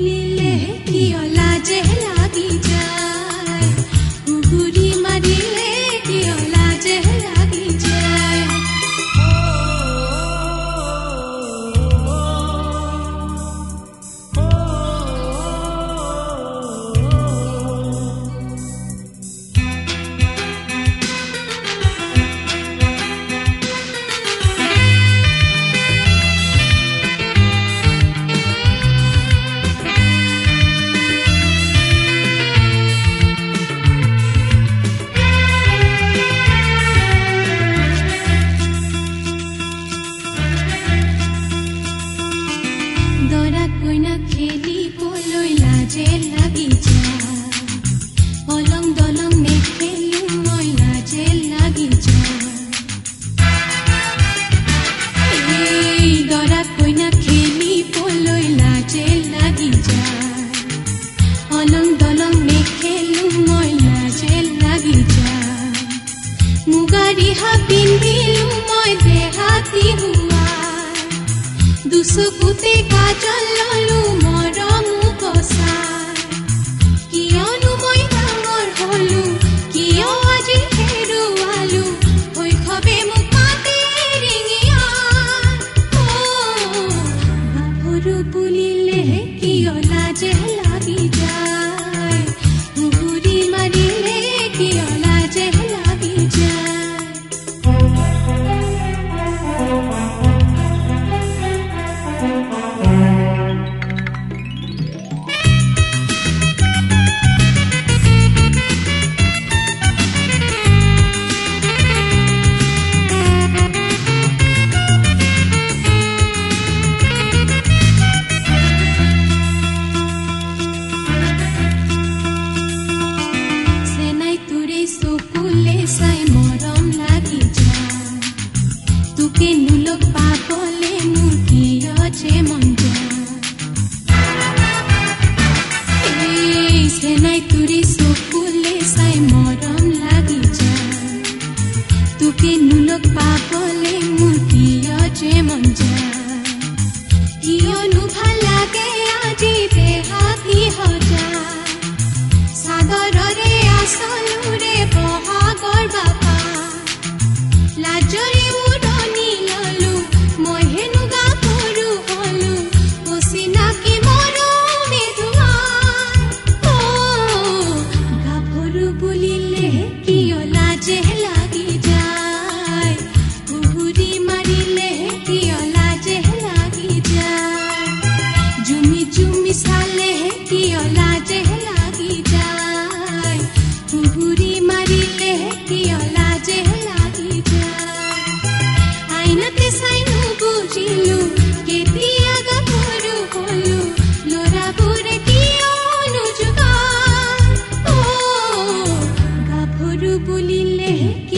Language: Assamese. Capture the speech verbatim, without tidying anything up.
বুলিলে কিয় লাজে লাগি যায় ঘুগুৰি মাৰিলে কিয় লাজে লাগি যায় দৰা কইনা খেলিবলৈ লাজে লাগি যায় অলং দলং নেখেলো মই লাজে লাগি যায় এই দৰা কইনা খেলিবলৈ লাজে লাগি যায় অলং দলং নেখেলো মই লাজে লাগি যায় মুগা ৰিহা পিন্ধিলো মই দেহাতী হোৱা দুচকুতে কাজল ললো মৰম কচাই কিয়নো মই ডাঙৰ হলো কিয় আজি হেৰুৱালো শৈশৱে মোক মাতে ৰিঙিয়া গাভৰু বুলিলে কিয় লাজে লাগি যায় ঘুগুৰি মাৰিলে কিয় লাজে লাগি যায় চকুলে চাই মৰম লাগি যায় তোকে নুলক পাবলে মোৰ কিয় যে মন যায় এই চেনাই তোৰে চকুলে চাই মৰম লাগি যায় তোকে নুলক পাবলে মোৰ কিয় যে মন যায় কিয়নো ভাল লাগে আজি দেহাতী সজায় চাদৰৰে আচলৰে বহাগৰ বাপা লাজৰি উৰণি ললো মই হেনো গাভৰু হলো অচিনাকি মৰমে ধোৱাই গাভৰু বুলিলে কিয় লাজে লাগি যায় ঘুগুৰি মাৰিলে কিয় লাজে লাগি যায় জুমি জুমি চালে কিয় লাজে লাগি যায় ঘুগুৰি মাৰিলে কিয় লাজে লাগি যায় আইনাতে চাই নুবুজিলো কেতিয়া গাভৰু হলো ল'ৰাবোৰে কিয় নোজোগায় গাভৰু বুলিলে